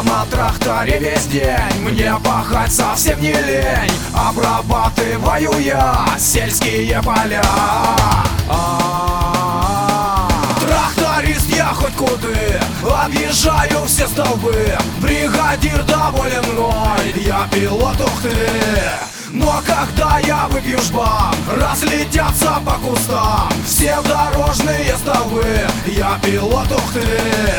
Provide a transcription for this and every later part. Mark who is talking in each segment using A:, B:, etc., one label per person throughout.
A: Я на тракторе весь день, мне пахать совсем не лень. Обрабатываю я сельские поля. Тракторист я хоть куды, объезжаю все столбы. Бригадир доволен мной, я пилот, ух ты. Но когда я выпью жбан, разлетятся по кустам все дорожные столбы. Я пилот, ух ты.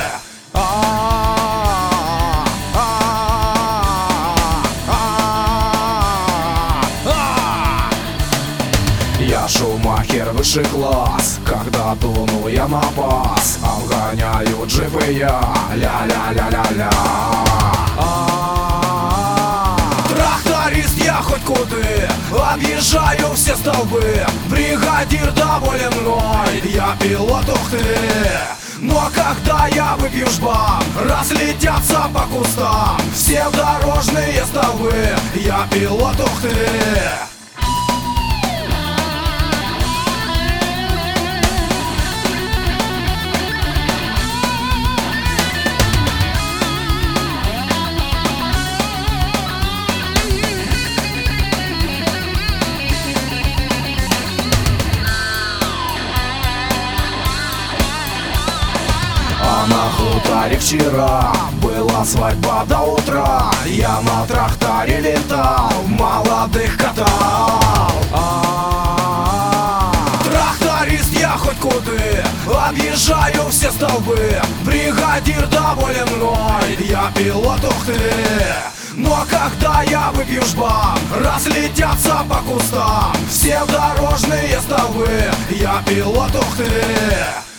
A: Я шумахер высший класс, когда дуну я на бас. Обгоняю джипы я, ля-ля-ля-ля-ля. Тракторист я хоть куды, объезжаю все столбы. Бригадир доволен мной, я пилот, ух ты. Но когда я выпью жбан, разлетятся по кустам все дорожные столбы. Я пилот, ух ты. На хуторе вчера была свадьба до утра. Я на тракторе летал, молодых катал. Тракторист я хоть куды, объезжаю все столбы. Бригадир доволен мной, я пилот, ух ты. Но когда я выпью жбан, разлетятся по кустам все дорожные столбы. Я пилот, ух ты.